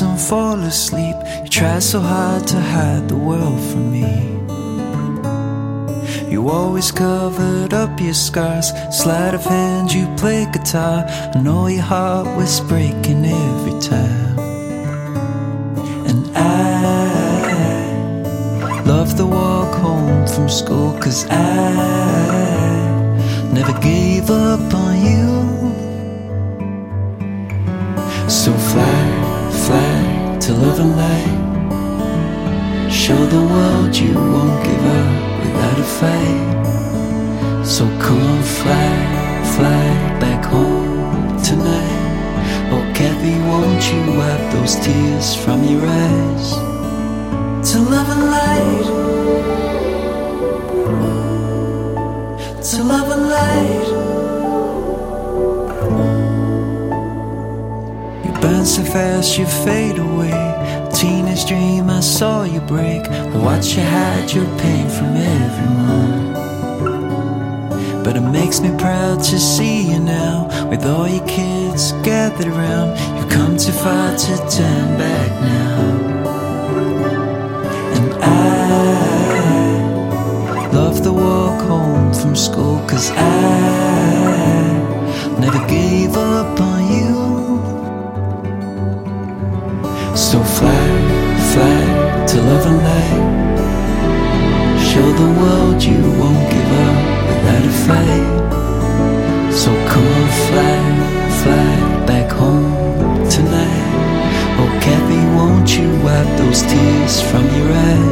and fall asleep. You try so hard to hide the world from me. You always covered up your scars. Sleight of hand, you play guitar. I know your heart was breaking every time. And I love the walk home from school, 'cause I never gave up on you. So fly, fly to love and light. Show the world you won't give up without a fight. So come on, fly, fly back home tonight. Oh Kathy, won't you wipe those tears from your eyes? To love and light, to love and light. You burn so fast you fade away. Teenage dream I saw you break. Watch you hide your pain from everyone. But it makes me proud to see you now, with all your kids gathered around. You come too far to turn back now. And I love the walk home from school, 'cause I never gave up on you. So fly, fly to love and light. Show the world you won't give up without a fight. So come on, fly, fly back home tonight. Oh Kathy, won't you wipe those tears from your eyes?